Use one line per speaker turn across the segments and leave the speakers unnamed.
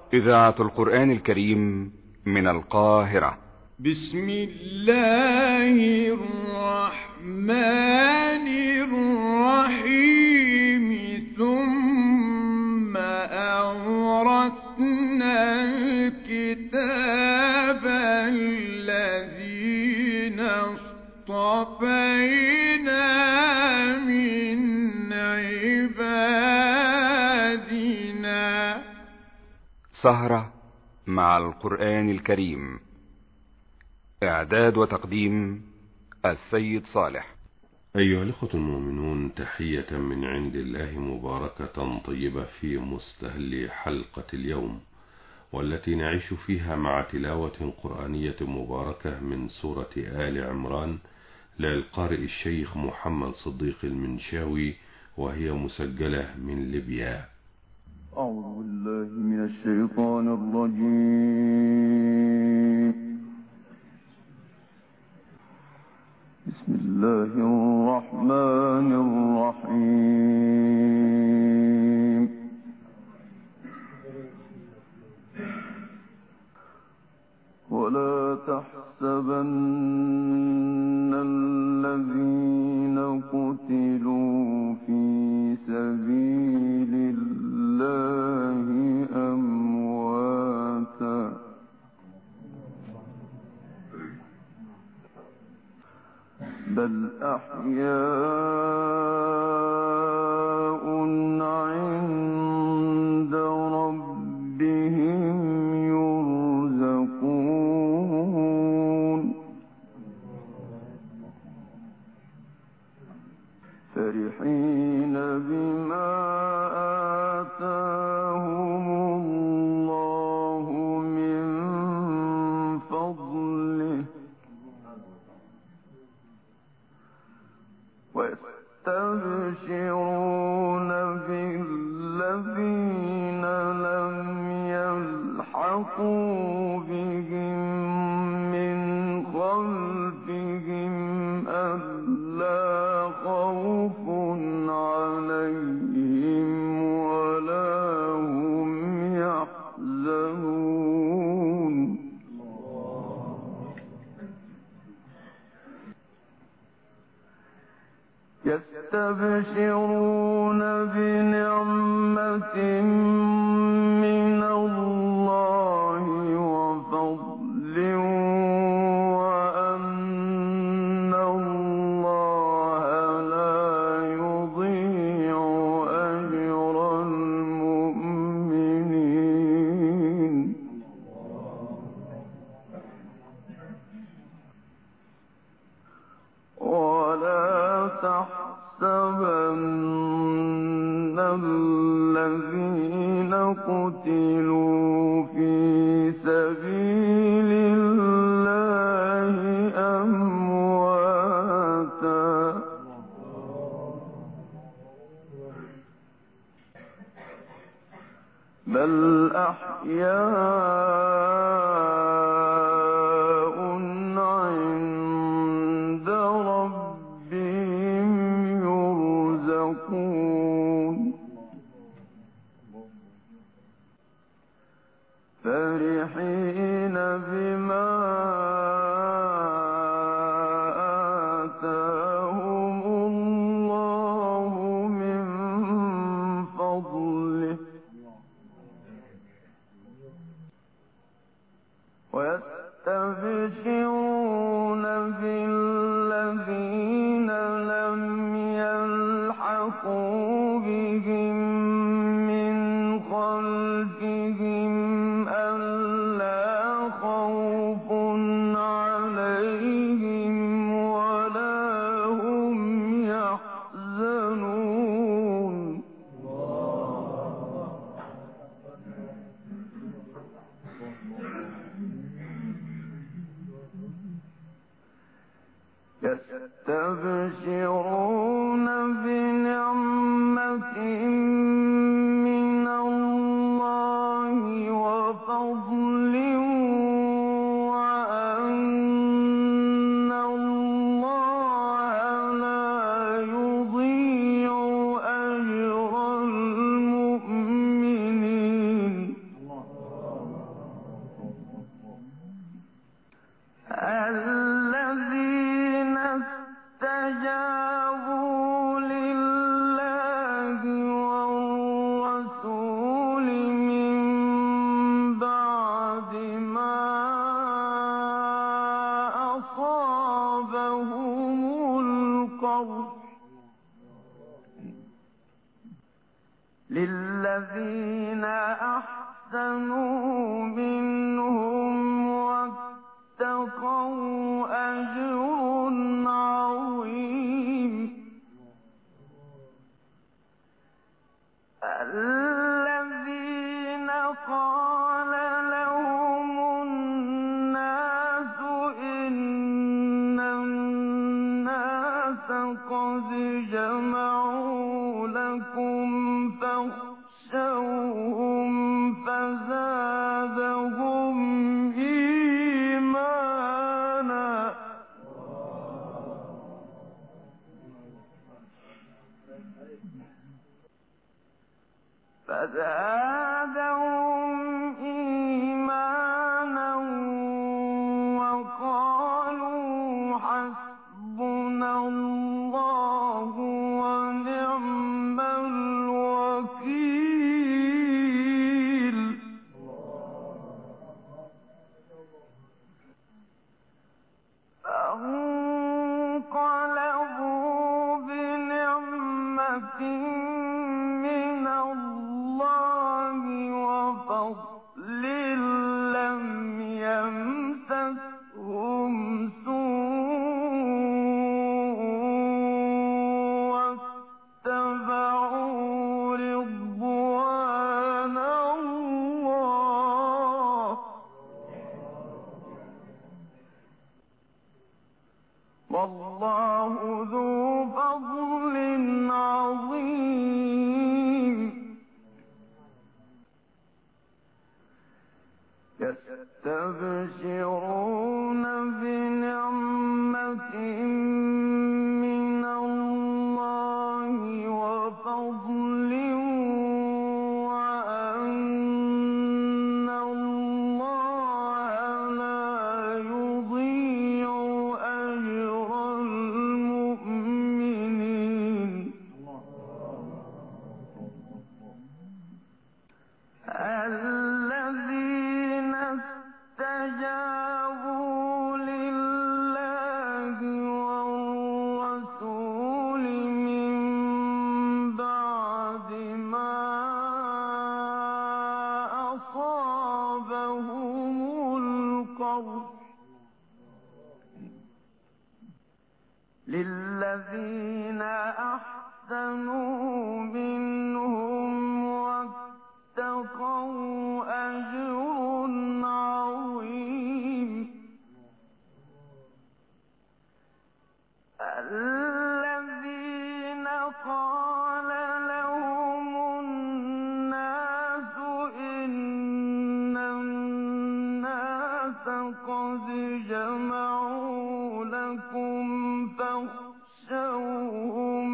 إذاعة القرآن الكريم من القاهرة.
بسم الله الرحمن الرحيم. ثم أورثنا الكتاب الذين اصطفينا من عبادنا.
سهرة مع القرآن الكريم. إعداد وتقديم السيد صالح.
أيها الأخوة المؤمنون، تحية من عند الله مباركة طيبة في مستهل حلقة اليوم، والتي نعيش فيها مع تلاوة قرآنية مباركة من سورة آل عمران للقارئ الشيخ محمد صديق المنشاوي، وهي مسجلة من ليبيا.
أعوذ بالله من الشيطان الرجيم. بسم الله الرحمن الرحيم. ولا تحسبن الذين قتلوا في سبيل الله أمواتا، بل أحياء عند ربهم يرزقون. فرحين بما آتاهم الله من فضله، ويستبشرون بالذين لم يلحقوا بهم من خلفهم ألا خوف عليهم ولا هم يحزنون. يستبشرون بنعمة من الله وفضل، وأن الله لا يضيع أجر المؤمنين. ولا تحسبن الذين قتلوا في سبيل الله أمواتا، بل أحياء عند ربهم يرزقون. فرحين بما آتاهم الله من فضله، ويستبشرون بالذين لم يلحقوا بهم من خلفهم ألا خوف عليهم ولا هم يحزنون. يستبشرون بنعمة من الله أحسنوا منهم واتقوا أجر عظيم الذين قال لهم الناس إن الناس قد جمعوا لكم فاخشوهم فزادهم إيمانا وقالوا حسبنا الله ونعم الوكيل فانقلبوا بنعمة من الله وفضل لم يمسسهم سوء واتبعوا رضوان الله والله ذو فضل عظيم يستبشرون بنعمة من الله وفضل وأن الله لا يضيع أجر المؤمنين الذين استجابوا لله والرسول من بعد ما أصابهم القرح للذين أحسنوا منهم واتقوا أجر عظيم الذين قال لهم الناس إن الناس قد جمعوا لكم فاخشوهم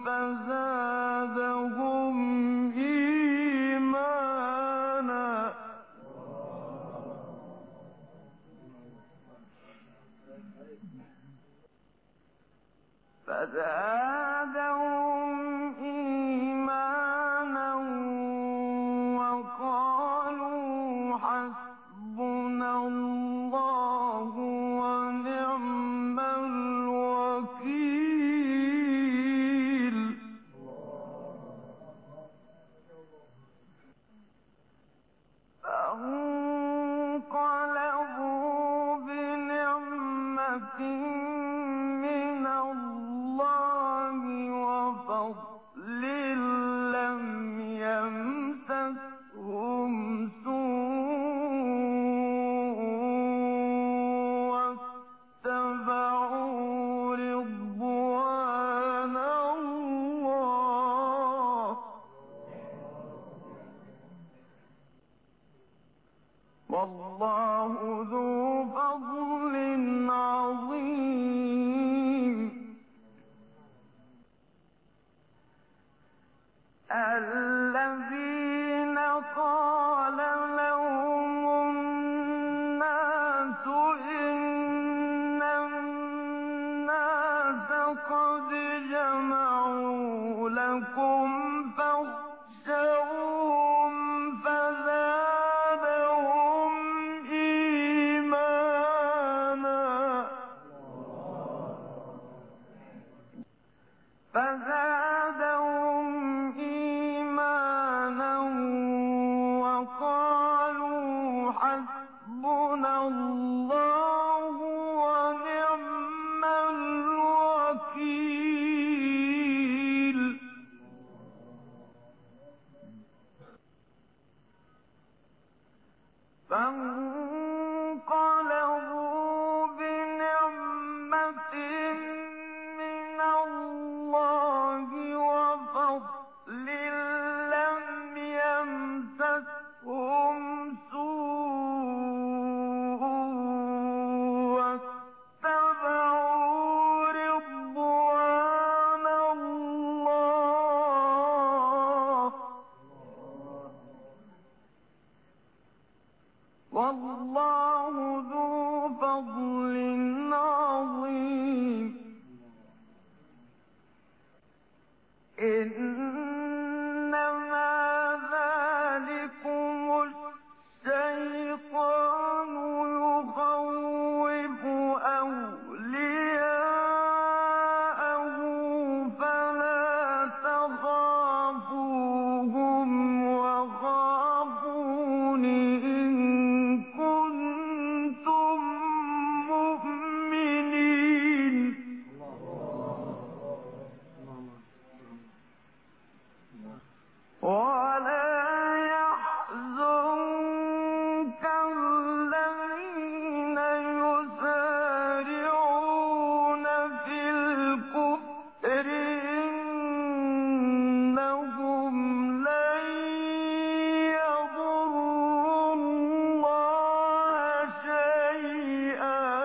فزادهم إيمانا وقالوا حسبنا الله ونعم الوكيل فانقلبوا بنعمة من الله وفضل لم يمسسهم سوء واتبعوا رضوان الله والله ذو فضل عظيم الذين قال لهم الناس إن الناس قد جمعوا لكم فاخشوهم فزادهم إيمانا فانقلبوا بنعمة من الله وفضل لم يمسسهم سوء واتبعوا رضوان الله والله ذو فضل عظيم إنما ذلكم الشيطان يخوف أولياءه فلا تخافوهم وخافون إن كنتم مؤمنين ولا يحزنك الذين يسارعون في الكفر إنهم لن يضروا الله شيئا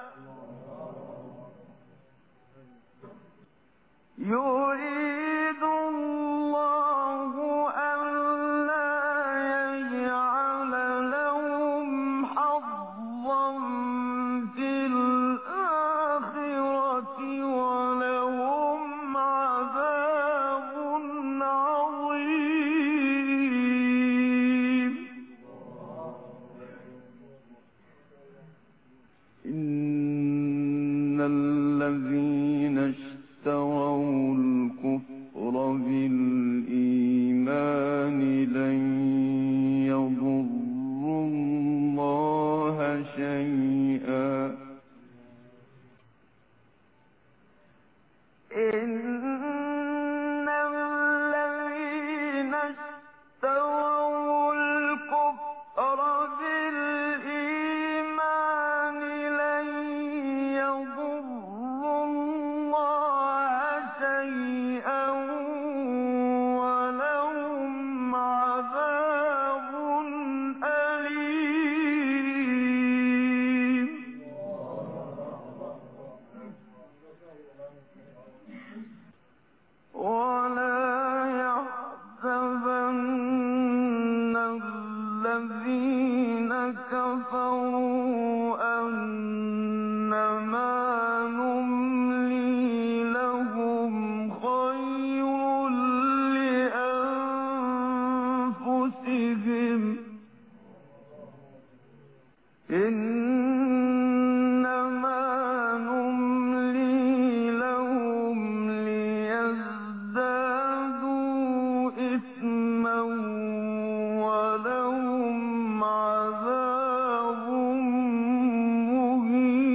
يريد الله ألا يجعل لهم حظا في الآخرة ولهم عذاب عظيم إن الذين اشتروا الكفر بالإيمان لن يضروا الله شيئا إن الذين اشتروا الكفر بالإيمان لن يضروا الله شيئا ولهم عذاب أليم ولا يحسبن الذين كفروا أنما نملي لهم خير لأنفسهم إنما نملي لهم ليزدادوا إثما ولهم عذاب مهين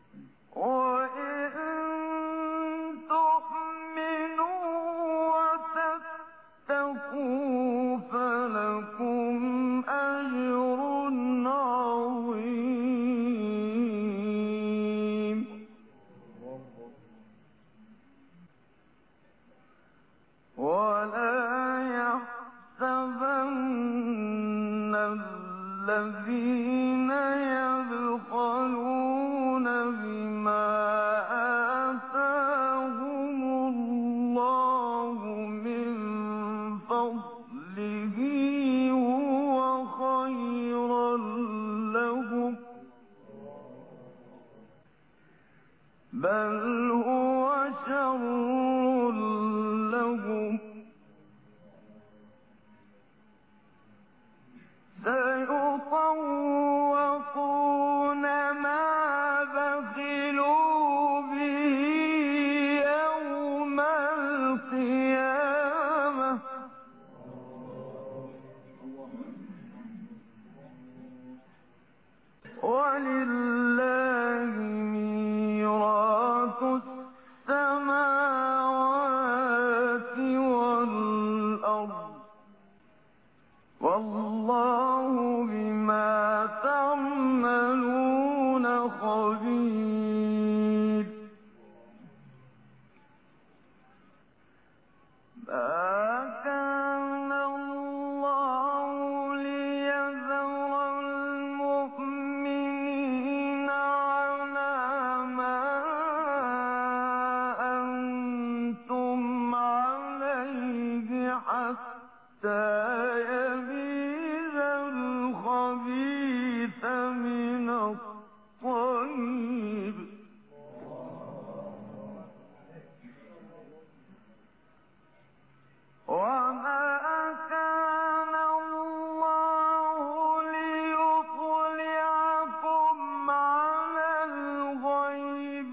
وإن تؤمنوا وتتقوا فلكم أجر عظيم. ولا يحسبن الذين يبخلون بما آتاهم الله من فضله هو خيرا لهم، بل هو شر لهم. سيطوقون ما بخلوا به يوم القيامة، ولله ميراث السماوات والأرض، والله بما تعملون خبير. ما كان الله ليذر المؤمنين على ما أنتم عليه حتى يميز الخبيث من الطيب، وما كان الله ليطلعكم على الغيب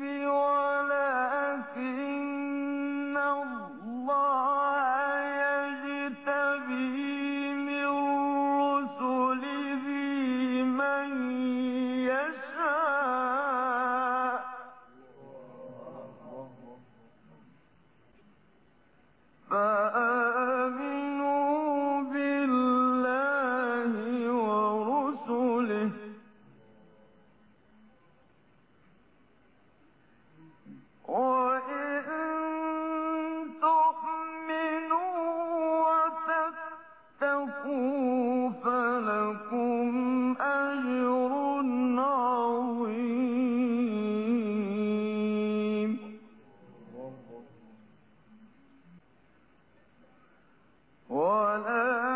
ولكن الله يجتبي من رسله من يشاء، فآمنوا بالله ورسله، وإن تؤمنوا وتتقوا فلكم أجر عظيم. ولا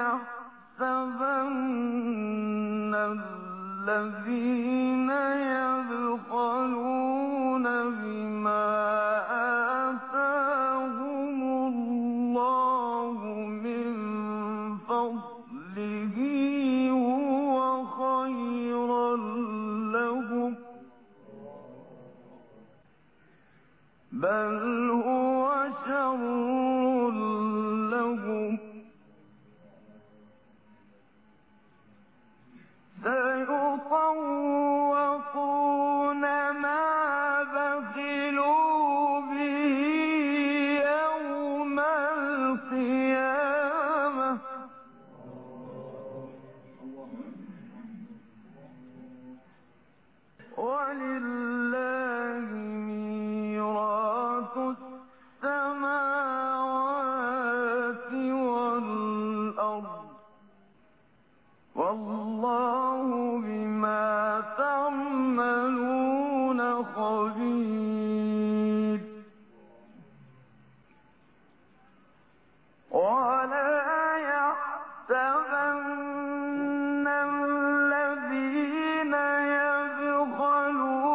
يحسبن الذين يبخلون بما آتاهم الله من فضله هو خيرا لهم، بل هو شر لهم. سيطوقون ما بخلوا به يوم القيامة، ولله ميراث السماوات والأرض، والله بما تعملون خبير. ولا يحسبن الذين يبخلون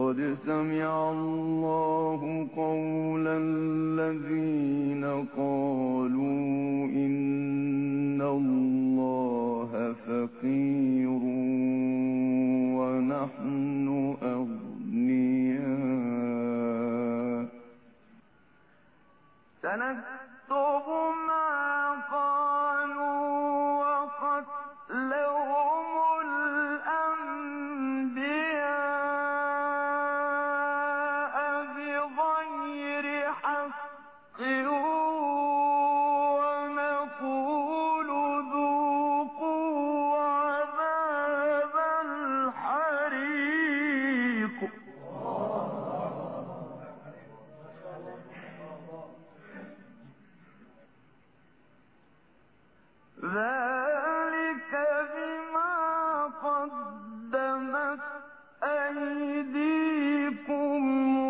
لقد سمع الله قول الذين قالوا إن الله فقير ونحن أغنياء سنكتب ما قالوا وقتلهم الأنبياء بغير حق ونقول ذوقوا عذاب الحريق ذلك بما قدمت أيديكم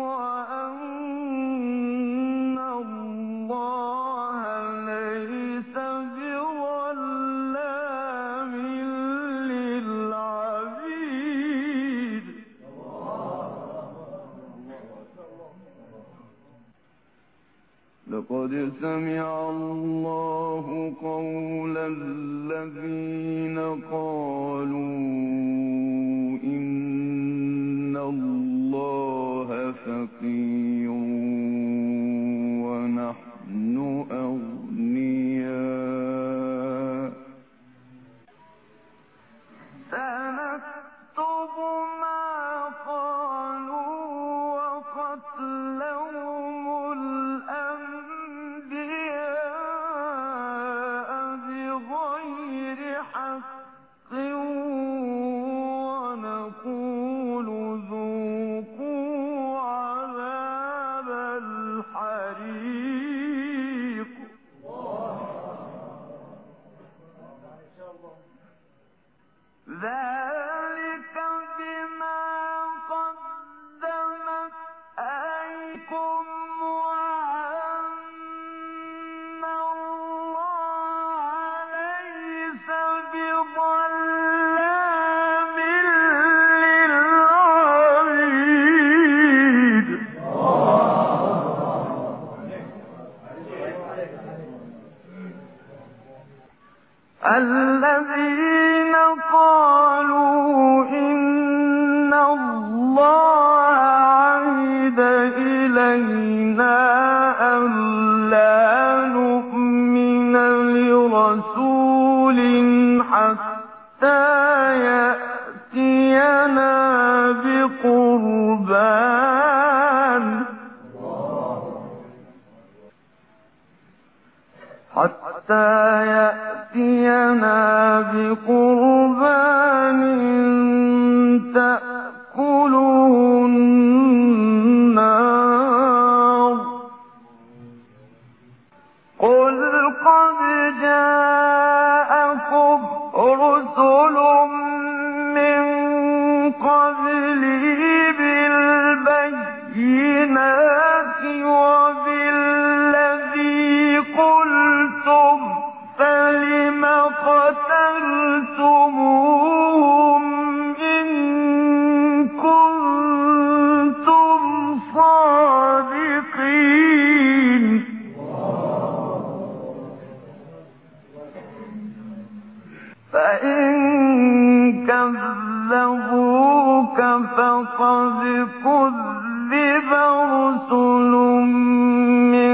وأن الله ليس بظلام للعبيد لقد سمع الله قول الذين قالوا إن الله فقير ونحن أغنياء سنكتب ما قالوا وقتلهم الأنبياء بغير حق ونقول ذوقوا عذاب الحريق ذلك بما قدمت أيديكم وأن الله ليس بظلام للعبيد الذين قالوا إن الله عهد إلينا ألا نؤمن لرسول حتى يأتينا بقربان تأكله النار قل قد جاءكم رسل من قبلي بالبينات وبالذي قلتم فلم قتلتموهم إن كنتم صادقين فإن كذبوك فقد كذب رسل من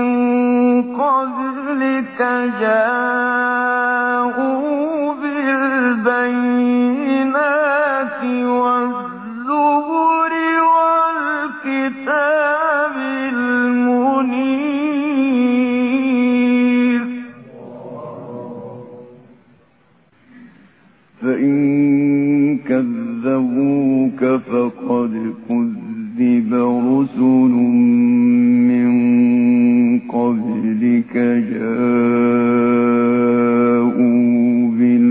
قبلك جاءوا بالبينات والزبر والكتاب المنير فإن كذبوك فقد كذب رسل من قبلك جاءوا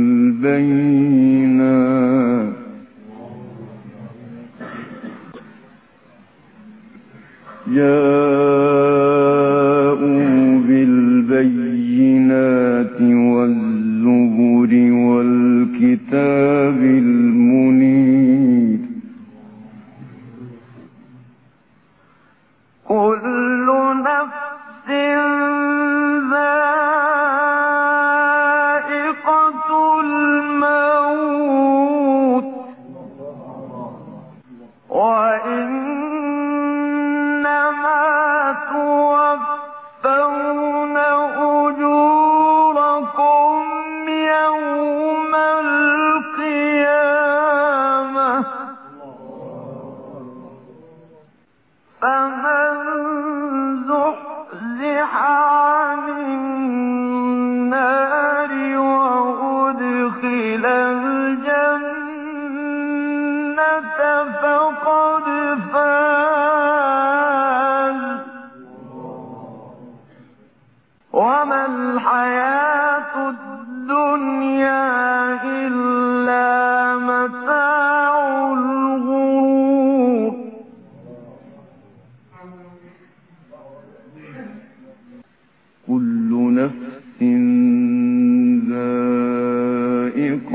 بالبينات والزبر والكتاب المنير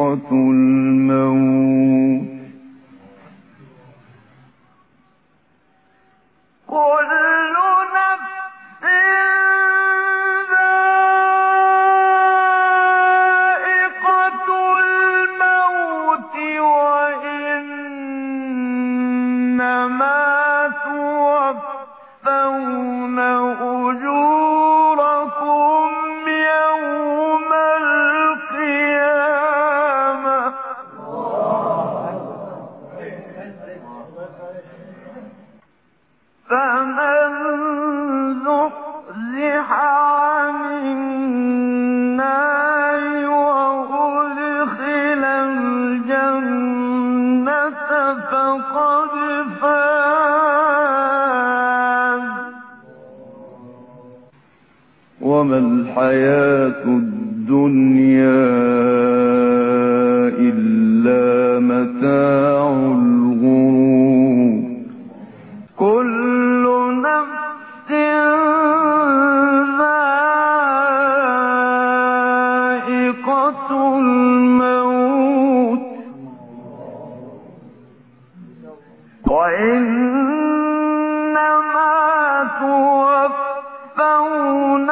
الموت كل نفس ذائقة الموت وإنما توفون أجوركم يوم القيامة فمن زحزح عن النار وأدخل الجنة فقد فاز وما الحياة الدنيا إلا متاع الغرور كل نفس ذائقة الموت وإنما توفون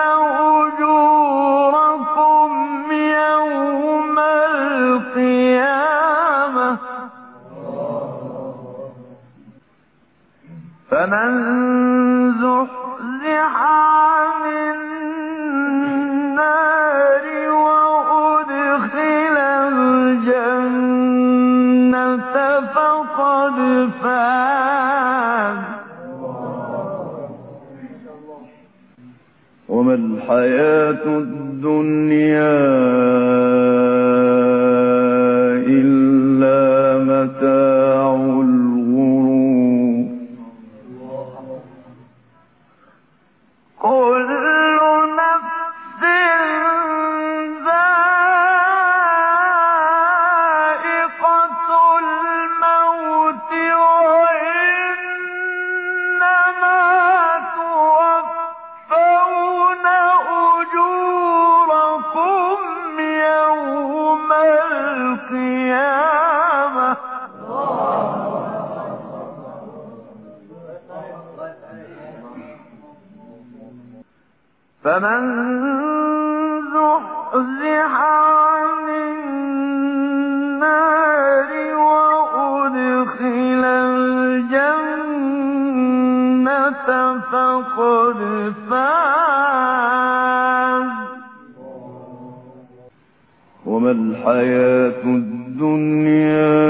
أجوركم يوم القيامة فمن زحزح عن النار وأدخل الجنة فقد فاز وما الحياة الدنيا إلا متاع الغرور كل نفس ذائقة الموت وإنما توفون أجوركم يوم القيامة فمن زحزح عن النار وأدخل الجنة فقد فاز وما الحياة الدنيا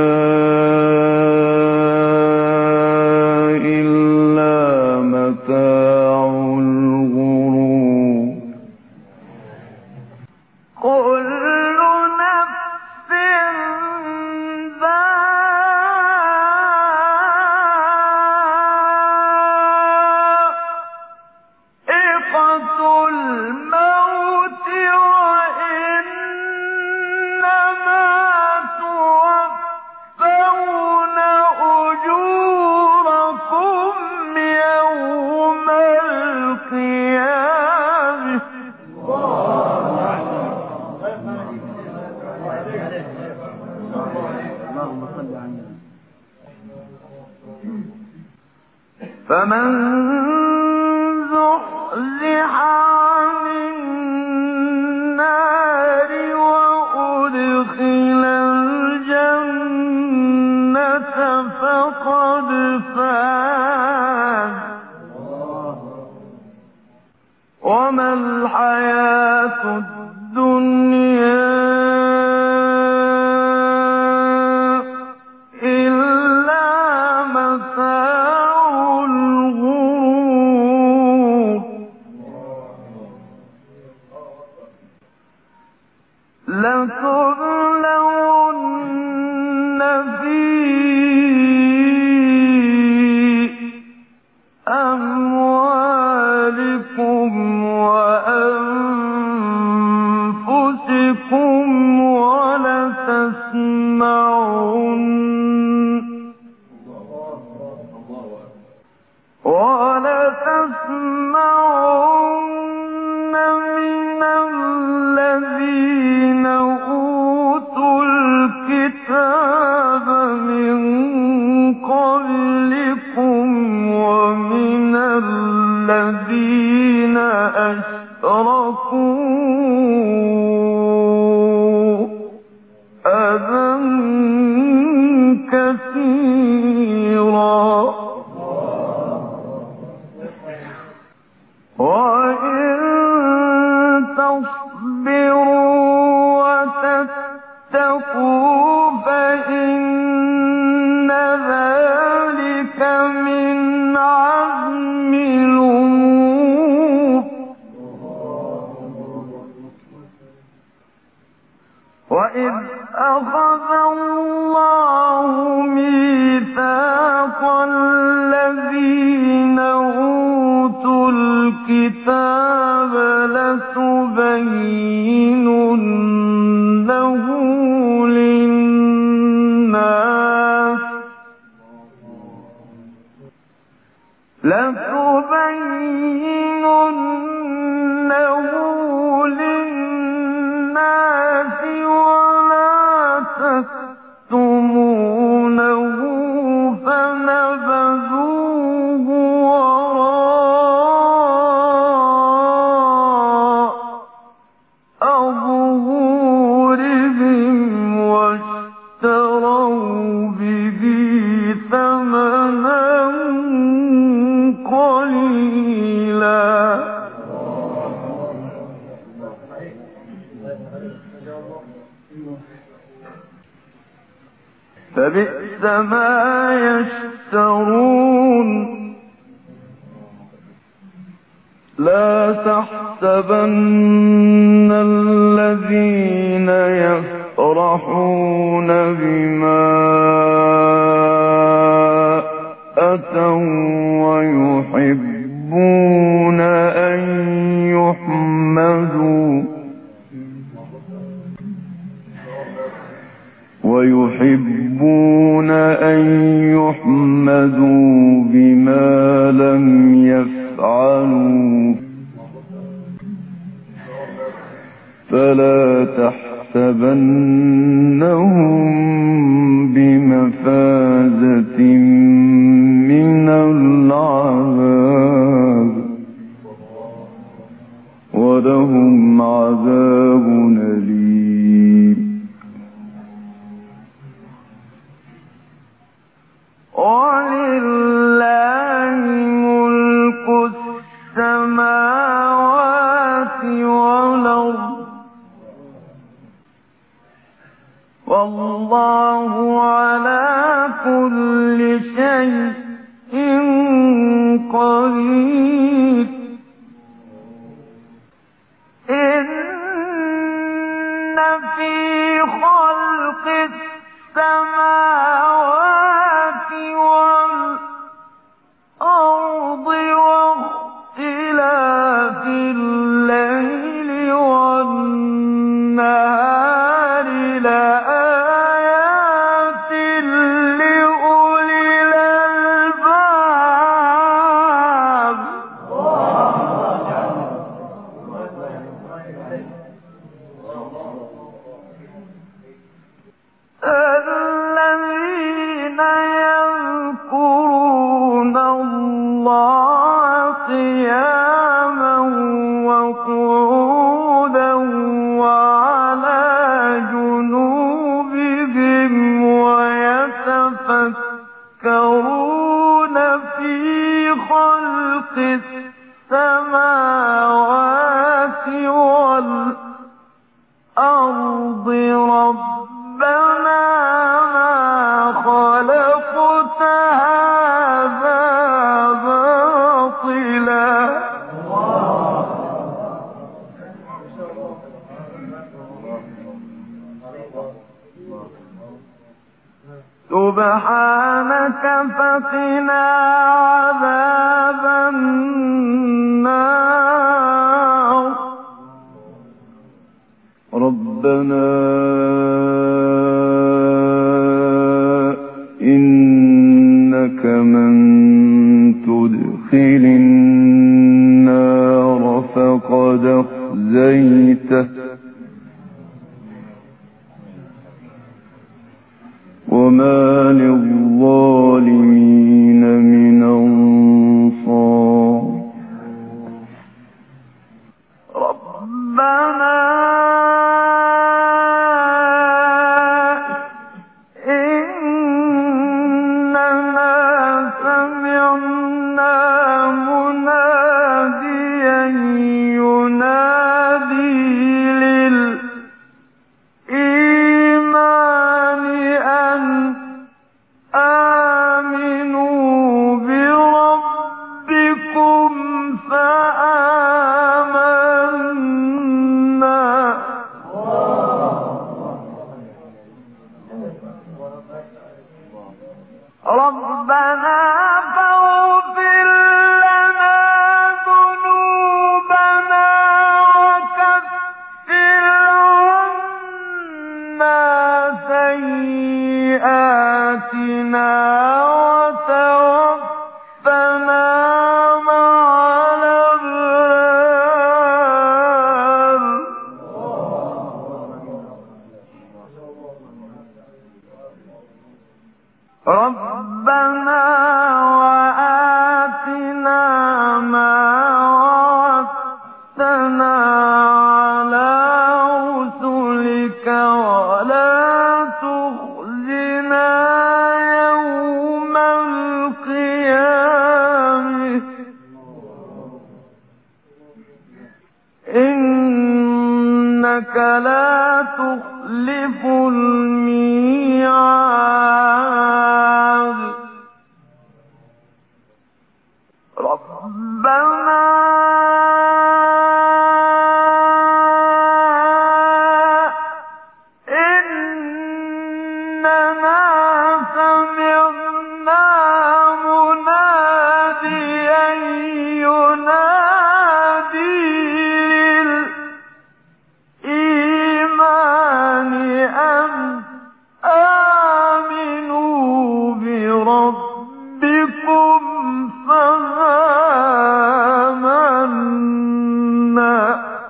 إلا متاع الغرور كل نفس ذائقة الموت وإنما توفون أجوركم يوم القيامة فمن زحزح عن النار وأدخل الجنة فقد فاز وما الحياة الدنيا إلا متاع الغرور لتبلون في أموالكم وأنفسكم ولتسمعن من الذين أوتوا وتتقوا فإن ذلك من عزم الأمور. وإذ أخذ الله ميثاق الذين أوتوا الكتاب لتبيننه للناس ولا تكتمونه فنبذوه وراء ظهورهم واشتروا به ثمنا قليلا. فبئس ما يشترون. لا تحسبن الذين يفرحون بما أتوا ويحبون أن يحمدوا بما لم يفعلوا فلا تحسبنهم بمفازة من العذاب ولهم عذاب أليم. ولله ملك السماوات والأرض والله على كل شيء قدير. إن في خلق السماوات والأرض واختلاف الليل والنهار لآيات لأولي الألباب. الذين يذكرون الله قياما وقعودا وعلى جنوبهم ويتفكرون في خلق السماوات والأرض ربنا ما خلقت هذا باطلا سبحانك فقنا عذاب النار. ربنا إنك من تدخل النار فقد أخزيته وما للظالمين من أنصار. ربنا إننا سمعنا مناديا ينادي
ربنا فاغفر لنا ذنوبنا وكفر عنا سيئاتنا وتوفنا مع الأبرار. ربنا وآتنا ما وعدتنا على رسلك ولا تخزنا يوم القيامة إنك لا تخلف الميعاد. ربنا إننا سمعنا مناديا ينادي للإيمان أن آمنوا بربكم فآمنا.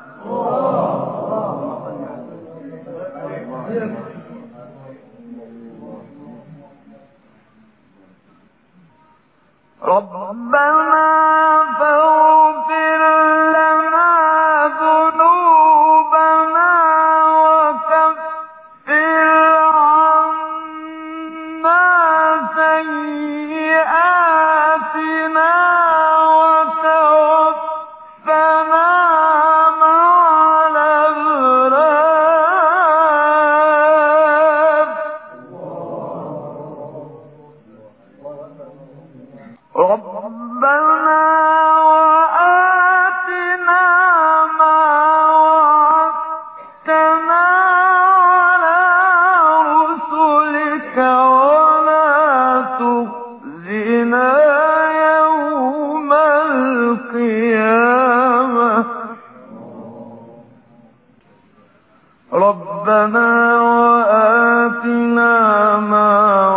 ربنا فاغفر لنا ذنوبنا وكفر عنا سيئاتنا وتوفنا مع الأبرار. ربنا وآتنا ما وعدتنا على رسلك ولا تخزنا يوم القيامة. ربنا وآتنا ما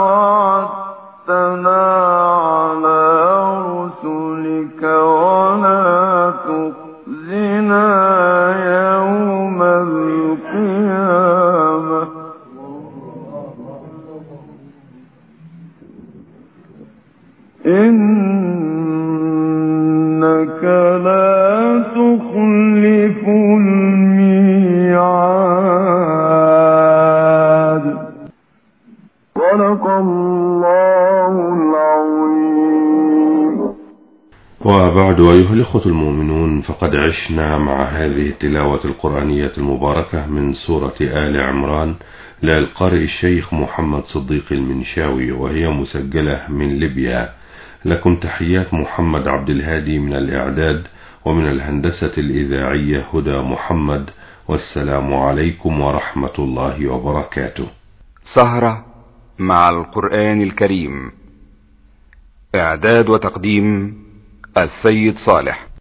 وعدتنا على رسلك ولا تخزنا يوم القيامة إنك لا تخلف الميعاد. صدق الله العظيم.
وبعد أيها الإخوة المؤمنون، فقد عشنا مع هذه التلاوة القرآنية المباركة من سورة آل عمران للقارئ الشيخ محمد صديق المنشاوي، وهي مسجلة من ليبيا. لكم تحيات محمد عبد الهادي من الإعداد، ومن الهندسة الإذاعية هدى محمد. والسلام عليكم ورحمة الله وبركاته.
سهرة مع القرآن الكريم. إعداد وتقديم السيد صالح.